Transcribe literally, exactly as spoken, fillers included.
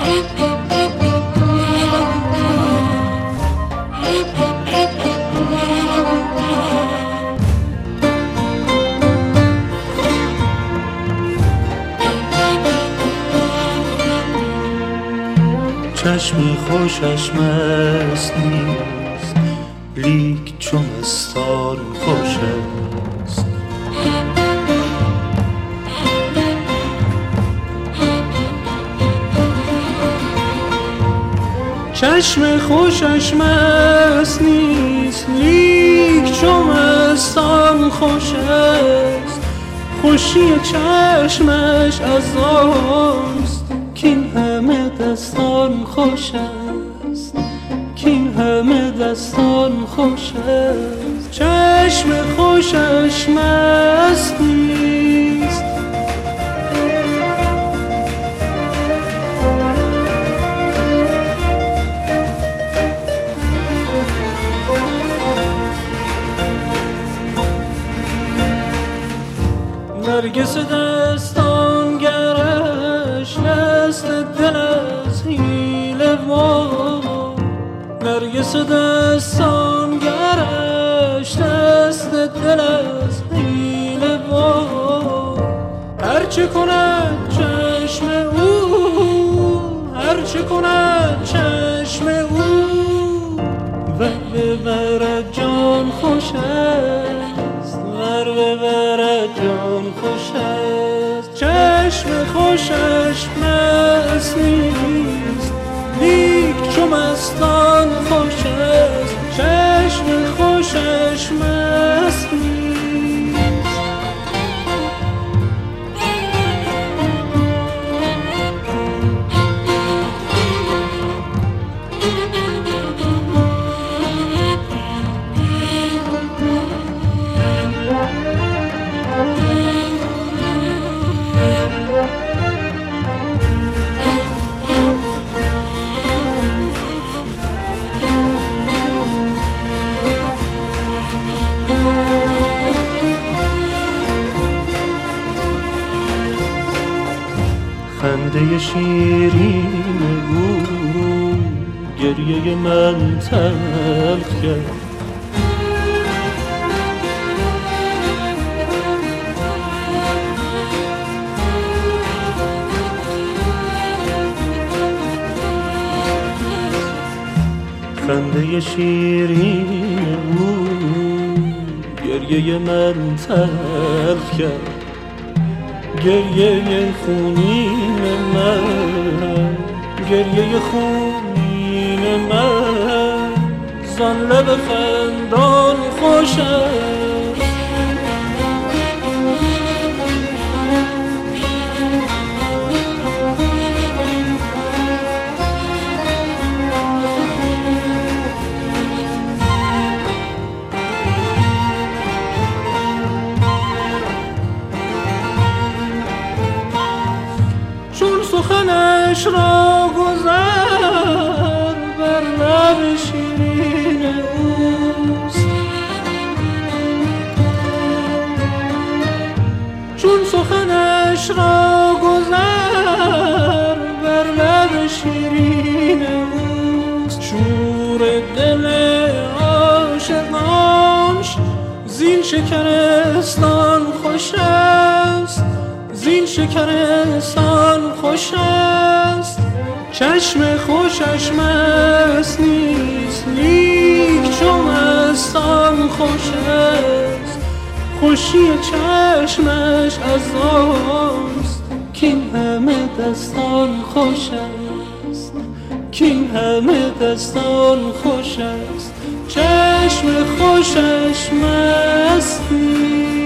چشم خوشش مست نیست، لیک چو مستان خوش است. چشم خوشش مست نیست، لیک چو مستان خوش است. خوشی چشمش از آنست کین همه دستان خوش است، کین همه دستان خوش است. چشم خوشش مست نیست. نرگس دستان گرش نست دل از حیله و نرگس دستان گرش نست دل از حیله و هرچه کند چشم او، هرچه کند چشم او ور ببرد جان خوش است، ور ببرد جان خوش است. چشم خوشش مست نیست، لیک چو مستان خوش است. چشم خوشش مست نیست. خنده شیرین او گریه من تلخ کرد. خنده شیرین او گریه من تلخ کرد. گریه خونین من، گریه خونین من زان لب خندان خوش است. سخنش را گذر بر لب شیرین اوست، چون سخنش را گذر بر لب شیرین اوست. شور دل عاشقانش زین شکرستان خوش است، زین شکرستان خوش است. چشم خوشش مست نیست، لیک چو مستان خوش است. خوشی چشمش از آنست کین همه دستان خوش است، کین همه دستان خوش است. چشم خوشش مست نیست.